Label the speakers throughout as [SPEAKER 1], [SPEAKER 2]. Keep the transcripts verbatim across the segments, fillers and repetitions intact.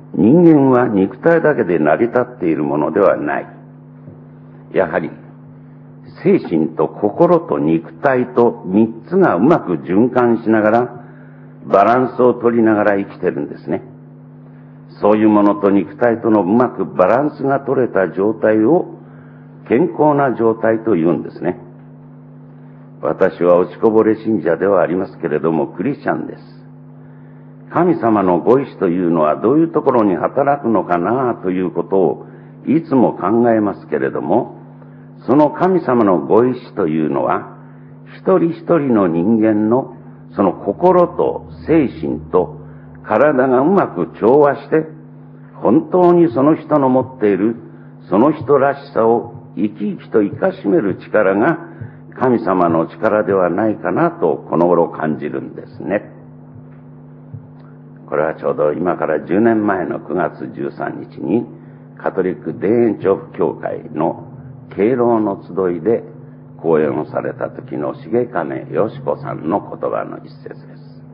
[SPEAKER 1] 人間は肉体だけで成り立っているものではない。やはり、精神と心と肉体と三つがうまく循環しながら、バランスを取りながら生きてるんですね。そういうものと肉体とのうまくバランスが取れた状態を健康な状態と言うんですね。私は落ちこぼれ信者ではありますけれども、クリスチャンです。神様のご意志というのはどういうところに働くのかなということをいつも考えますけれども、その神様のご意志というのは、一人一人の人間のその心と精神と体がうまく調和して、本当にその人の持っているその人らしさを生き生きと生かしめる力が神様の力ではないかなとこの頃感じるんですね。これはちょうど今からじゅうねんまえのくがつじゅうさんにちにカトリック田園調布教会の敬老の集いで講演をされた時の重金よし子さんの言葉の一節です。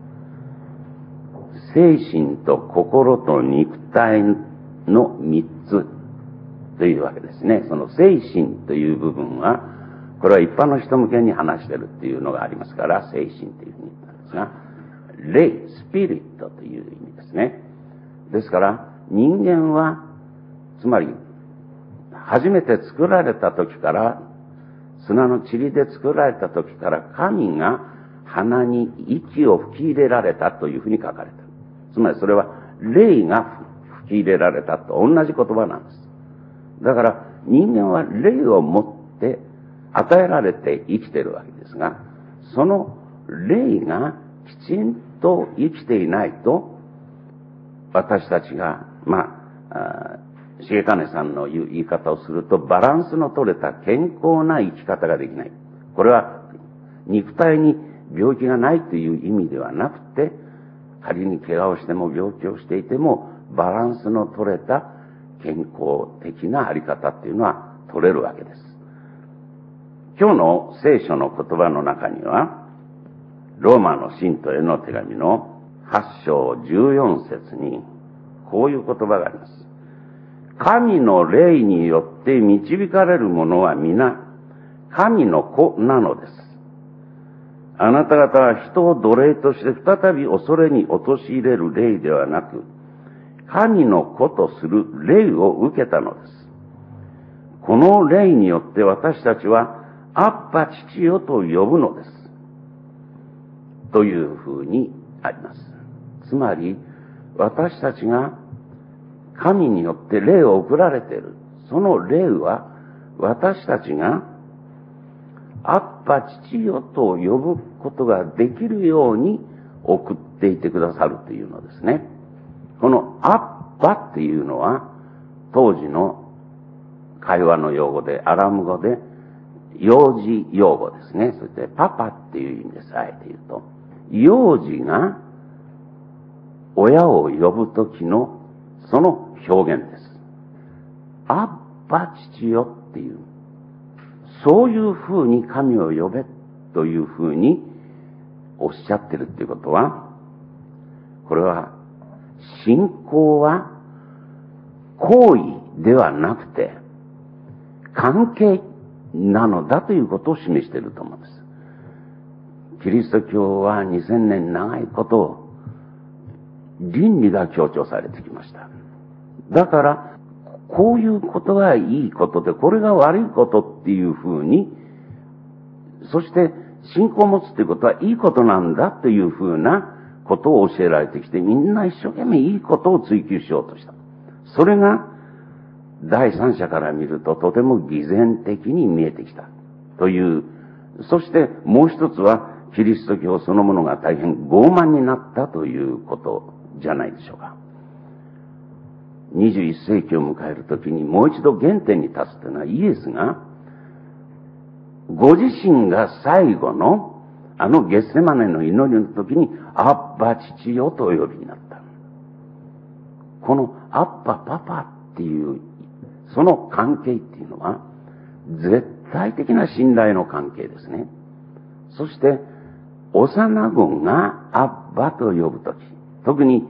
[SPEAKER 1] 精神と心と肉体の三つというわけですね。その精神という部分は、これは一般の人向けに話してるっていうのがありますから、精神というふうに言ったんですが、霊、スピリットという意味ですね。ですから、人間は、つまり、初めて作られた時から、砂の塵で作られた時から、神が鼻に息を吹き入れられたというふうに書かれている。つまりそれは、霊が吹き入れられたと同じ言葉なんです。だから、人間は霊を持って与えられて生きているわけですが、その霊がきちんと生きていないと、私たちが、まあ、重金さんの言う言い方をすると、バランスの取れた健康な生き方ができない。これは、肉体に病気がないという意味ではなくて、仮に怪我をしても病気をしていても、バランスの取れた健康的なあり方っていうのは取れるわけです。今日の聖書の言葉の中には、ローマの信徒への手紙のはちしょうじゅうよんせつに、こういう言葉があります。神の霊によって導かれる者は皆、神の子なのです。あなた方は人を奴隷として再び恐れに陥れる霊ではなく、神の子とする霊を受けたのです。この霊によって私たちは、アッパ父よと呼ぶのです。というふうにあります。つまり、私たちが神によって霊を送られている。その霊は、私たちが、アッパ父よと呼ぶことができるように送っていてくださるというのですね。このアッパっていうのは、当時の会話の用語で、アラム語で、幼児用語ですね。そしてパパっていう意味です。あえて言うと。幼児が親を呼ぶときのその表現です。アッパ父よっていう。そういう風に神を呼べという風におっしゃってるっていうことは、これは信仰は行為ではなくて関係なのだということを示していると思うんです。キリスト教はにせんねん長いこと倫理が強調されてきました。だからこういうことがいいことで、これが悪いことっていうふうに、そして信仰を持つということはいいことなんだというふうなことを教えられてきて、みんな一生懸命いいことを追求しようとした。それが第三者から見るととても偽善的に見えてきたという。そしてもう一つはキリスト教そのものが大変傲慢になったということじゃないでしょうか。にじゅういっせいきを迎えるときにもう一度原点に立つというのは、イエスがご自身が最後のあのゲッセマネの祈りのときにアッパ父よとお呼びになった。このアッパパパっていうその関係っていうのは絶対的な信頼の関係ですね。そして幼子がアッバと呼ぶとき、特に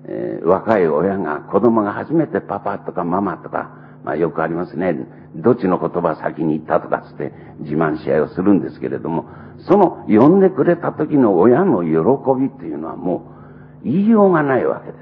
[SPEAKER 1] えー、若い親が、子供が初めてパパとかママとか、まあよくありますね。どっちの言葉先に言ったとかつって自慢し合いをするんですけれども、その呼んでくれた時の親の喜びっていうのはもう言いようがないわけです。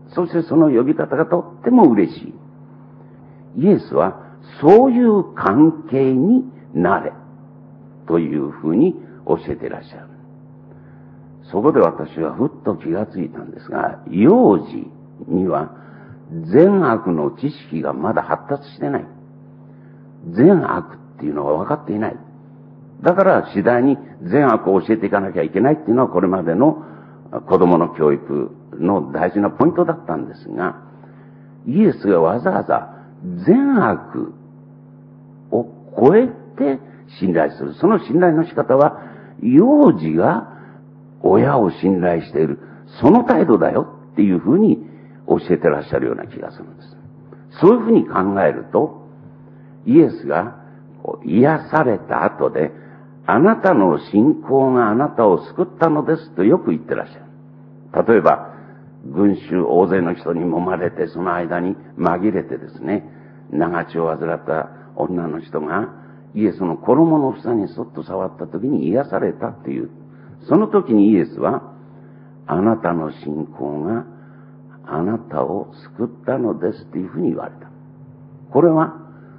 [SPEAKER 1] そしてその呼び方がとっても嬉しい。イエスはそういう関係になれというふうに教えていらっしゃる。そこで私はふっと気がついたんですが、幼児には善悪の知識がまだ発達してない。善悪っていうのは分かっていない。だから次第に善悪を教えていかなきゃいけないっていうのはこれまでの子供の教育の大事なポイントだったんですが、イエスがわざわざ善悪を超えて信頼する。その信頼の仕方は、幼児が親を信頼している。その態度だよっていうふうに教えてらっしゃるような気がするんです。そういうふうに考えると、イエスが癒された後で、あなたの信仰があなたを救ったのですとよく言ってらっしゃる。例えば、群衆大勢の人に揉まれて、その間に紛れてですね、長血を患った女の人がイエスの衣の房にそっと触った時に癒されたっていう。その時にイエスは、あなたの信仰があなたを救ったのですっていうふうに言われた。これは、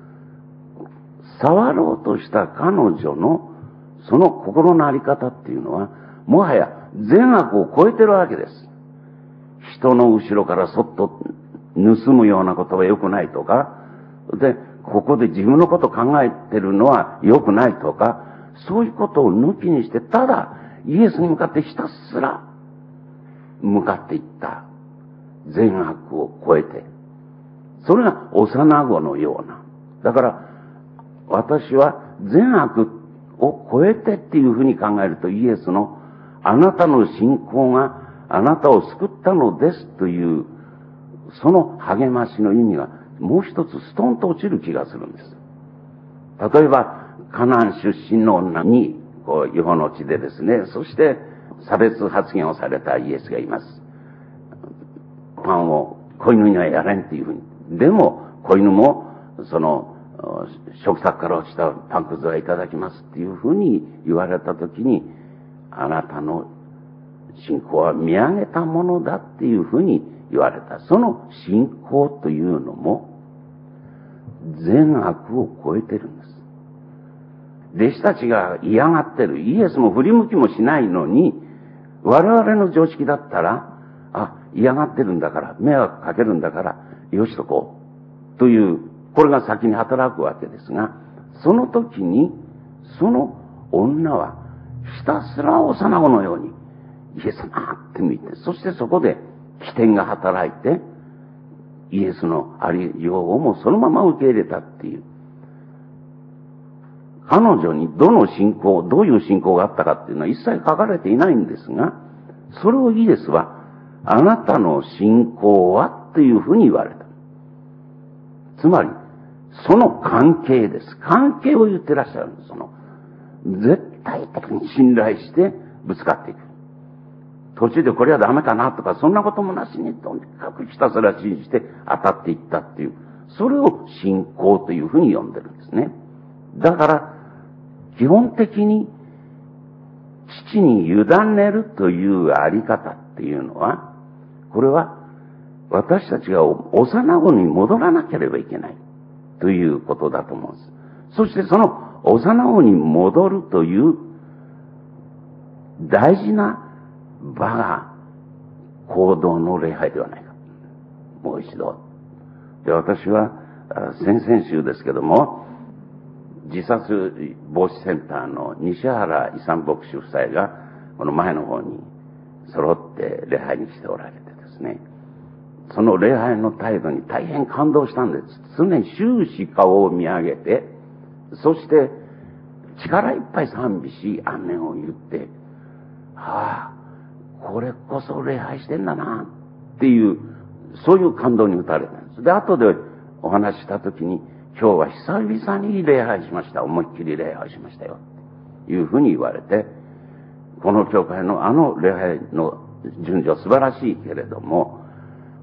[SPEAKER 1] 触ろうとした彼女のその心のあり方っていうのは、もはや善悪を超えてるわけです。人の後ろからそっと盗むようなことは良くないとか、で、ここで自分のこと考えてるのは良くないとか、そういうことを抜きにして、ただイエスに向かってひたすら向かっていった。善悪を超えて。それが幼子のような。だから、私は善悪を超えてっていうふうに考えると、イエスのあなたの信仰があなたを救ったのですという、その励ましの意味がもう一つストンと落ちる気がするんです。例えば、カナン出身の女に、こう、世の地でですね、そして差別発言をされたイエスがいます。パンを子犬にはやれんっていうふうに。でも、子犬も、その、食卓から落ちたパンくずはいただきますっていうふうに言われたときに、あなたの信仰は見上げたものだっていうふうに言われた。その信仰というのも善悪を超えてるんです。弟子たちが嫌がってる。イエスも振り向きもしないのに、我々の常識だったら、あ、嫌がってるんだから、迷惑かけるんだから、よしとこう。という、これが先に働くわけですが、その時に、その女は、ひたすら幼子のように、イエス様って見て、そしてそこで起点が働いて、イエスのありようをもそのまま受け入れたっていう。彼女にどの信仰、どういう信仰があったかっていうのは一切書かれていないんですが、それをイエスは、あなたの信仰はというふうに言われた。つまり、その関係です。関係を言ってらっしゃるんです。その、絶対的に信頼してぶつかっていく。途中でこれはダメかなとか、そんなこともなしに、とにかくひたすら信じて当たっていったっていう、それを信仰というふうに呼んでるんですね。だから、基本的に、父に委ねるというあり方っていうのは、これは、私たちが幼子に戻らなければいけないということだと思うんです。そしてその幼子に戻るという大事な場が行動の礼拝ではないか。もう一度。で、私は先々週ですけども、自殺防止センターの西原勇牧師夫妻がこの前の方に揃って礼拝に来ておられてですね、その礼拝の態度に大変感動したんです。常に終始顔を見上げて、そして力いっぱい賛美し、アーメンを言って、ああ、これこそ礼拝してんだな、っていう、そういう感動に打たれたんです。で、後でお話ししたときに、今日は久々に礼拝しました。思いっきり礼拝しましたよ。いうふうに言われて、この教会のあの礼拝の順序素晴らしいけれども、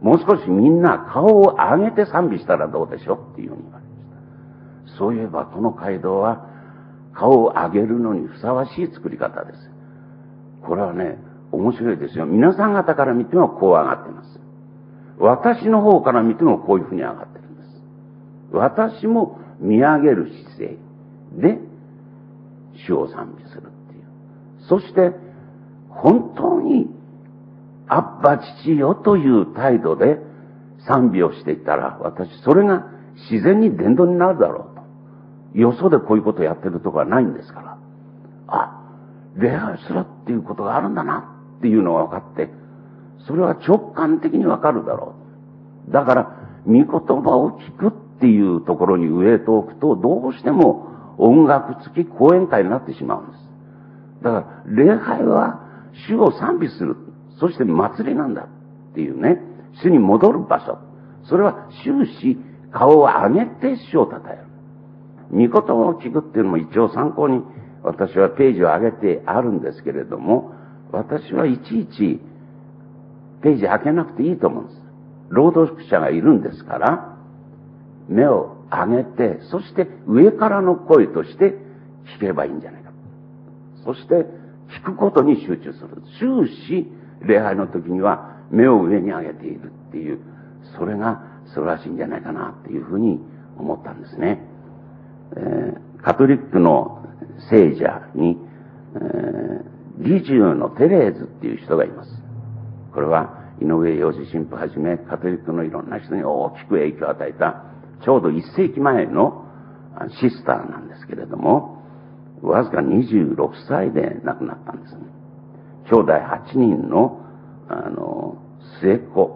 [SPEAKER 1] もう少しみんな顔を上げて賛美したらどうでしょうっていうふうに言われました。そういえばこの街道は顔を上げるのにふさわしい作り方です。これはね、面白いですよ。皆さん方から見てもこう上がっています。私の方から見てもこういうふうに上がってるんです。私も見上げる姿勢で主を賛美するっていう。そして本当にアッバ父よという態度で賛美をしていったら、私それが自然に伝道になるだろうと。よそでこういうことをやってるとこはないんですから。あ、礼拝するっていうことがあるんだなっていうのが分かって、それは直感的に分かるだろう。だから、御言葉を聞くっていうところにウエイトを置くと、どうしても音楽付き講演会になってしまうんです。だから、礼拝は主を賛美する。そして祭りなんだっていうね、主に戻る場所。それは終始顔を上げて主を称える。御言葉を聞くっていうのも一応参考に私はページを上げてあるんですけれども、私はいちいちページ開けなくていいと思うんです。朗読者がいるんですから、目を上げて、そして上からの声として聞けばいいんじゃないか。そして聞くことに集中する。終始礼拝の時には目を上に上げているっていう、それが素晴らしいんじゃないかなっていうふうに思ったんですね。えー、カトリックの聖者に、えー、リジューのテレーズっていう人がいます。これは井上洋治神父はじめカトリックのいろんな人に大きく影響を与えたちょうどいっ世紀前のシスターなんですけれども、わずかにじゅうろくさいで亡くなったんですね。兄弟はちにんのあの末っ子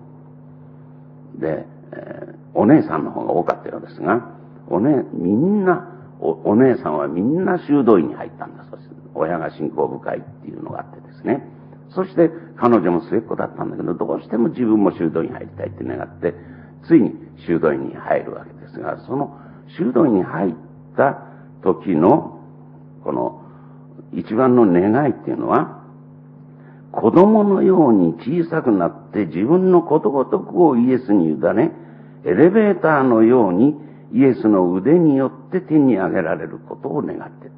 [SPEAKER 1] で、えー、お姉さんの方が多かったようですが、おね、みんなお、お姉さんはみんな修道院に入ったんだそうです。親が信仰深いっていうのがあってですね。そして彼女も末っ子だったんだけど、どうしても自分も修道院に入りたいって願って、ついに修道院に入るわけですが、その修道院に入った時のこの一番の願いっていうのは、子供のように小さくなって自分のことごとくをイエスに委ね、エレベーターのようにイエスの腕によって手に上げられることを願っている。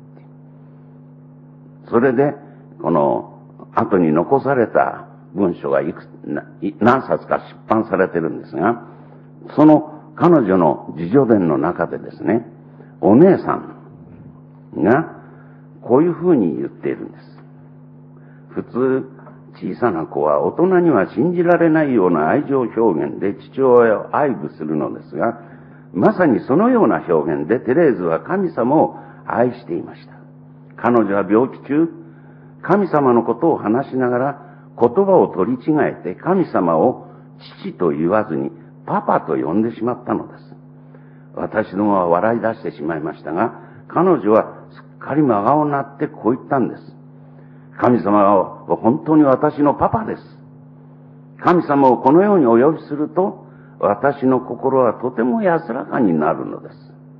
[SPEAKER 1] それで、この後に残された文書がいく何冊か出版されてるんですが、その彼女の自叙伝の中でですね、お姉さんがこういうふうに言っているんです。普通、小さな子は大人には信じられないような愛情表現で父親を愛撫するのですが、まさにそのような表現でテレーズは神様を愛していました。彼女は病気中、神様のことを話しながら言葉を取り違えて神様を父と言わずにパパと呼んでしまったのです。私どもは笑い出してしまいましたが、彼女はすっかり真顔になってこう言ったんです。神様は本当に私のパパです。神様をこのようにお呼びすると、私の心はとても安らかになるのです。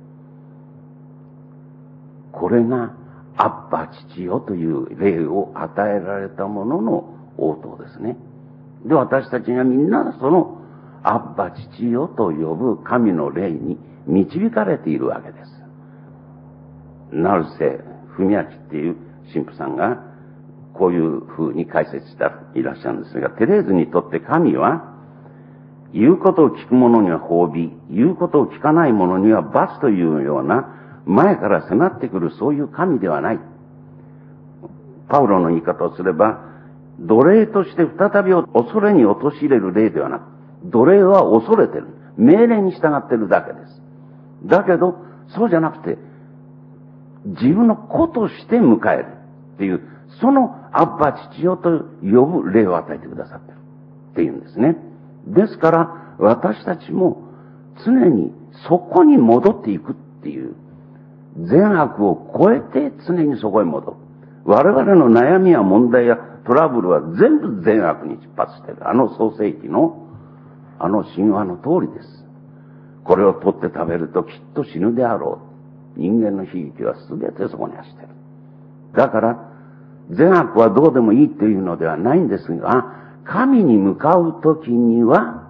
[SPEAKER 1] これがアッバ父よという霊を与えられたものの応答ですね。で、私たちがみんなそのアッバ父よと呼ぶ神の霊に導かれているわけです。成瀬文明っていう神父さんがこういう風に解説していらっしゃるんですが、テレーズにとって神は、言うことを聞く者には褒美、言うことを聞かない者には罰というような、前から迫ってくるそういう神ではない。パウロの言い方をすれば、奴隷として再び恐れに陥れる霊ではなく、奴隷は恐れてる。命令に従ってるだけです。だけど、そうじゃなくて、自分の子として迎えるっていう、そのアッバ父よと呼ぶ霊を与えてくださってるっていうんですね。ですから、私たちも常にそこに戻っていくっていう、善悪を超えて常にそこへ戻る。我々の悩みや問題やトラブルは全部善悪に出発している。あの創世記のあの神話の通りです。これを取って食べるときっと死ぬであろう。人間の悲劇は全てそこに走っている。だから、善悪はどうでもいいというのではないんですが、神に向かうときには、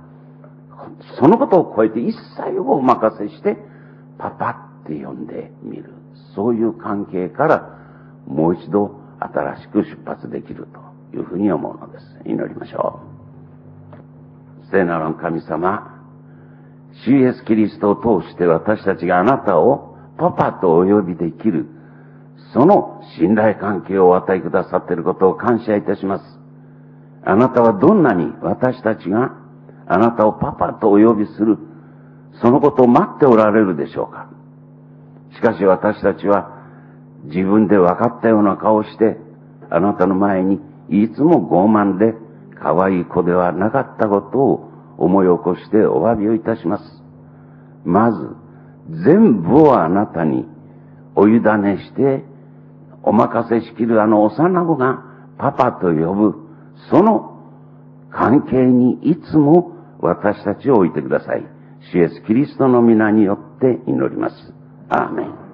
[SPEAKER 1] そのことを超えて一切をお任せして、パパって呼んでみる。そういう関係からもう一度新しく出発できるというふうに思うのです。祈りましょう。聖なる神様、主イエスキリストを通して私たちがあなたをパパとお呼びできる、その信頼関係をお与えくださっていることを感謝いたします。あなたはどんなに私たちがあなたをパパとお呼びする、そのことを待っておられるでしょうか。しかし私たちは自分で分かったような顔をして、あなたの前にいつも傲慢で可愛い子ではなかったことを思い起こしてお詫びをいたします。まず、全部をあなたにお委ねして、お任せしきるあの幼子がパパと呼ぶ、その関係にいつも私たちを置いてください。主イエスキリストの皆によって祈ります。アーメン。